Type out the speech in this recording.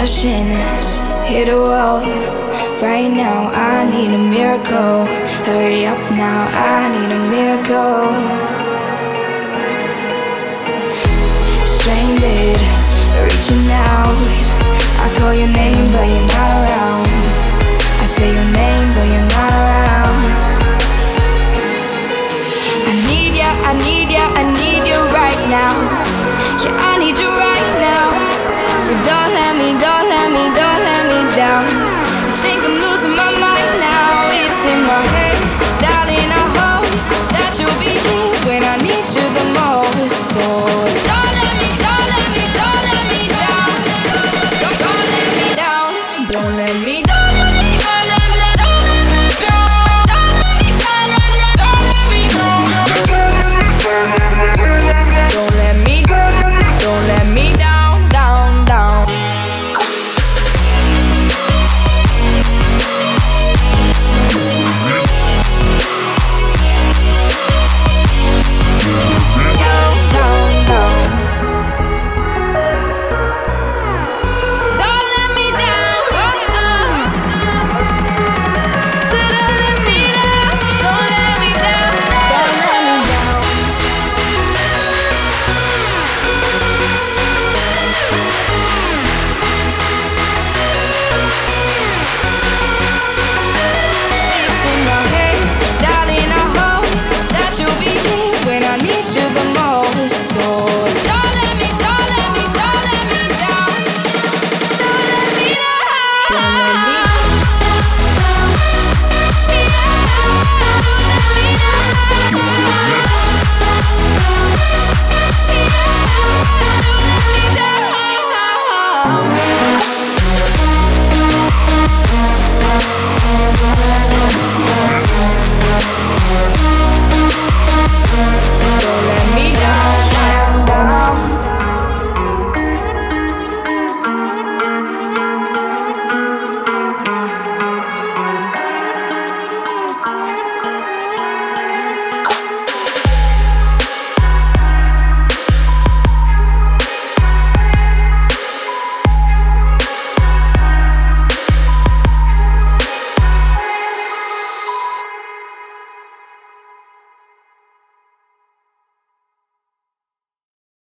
Rushing, hit a wall. Right now, I need a miracle. Hurry up now, I need a miracle. Stranded, reaching out. I call your name, but you're not around. I say your name, but you're not around. I need ya, I need ya, I need you right now. Yeah, I need you right now. So don't let me, don't let me, don't let me down. I think I'm losing my mind now. It's in my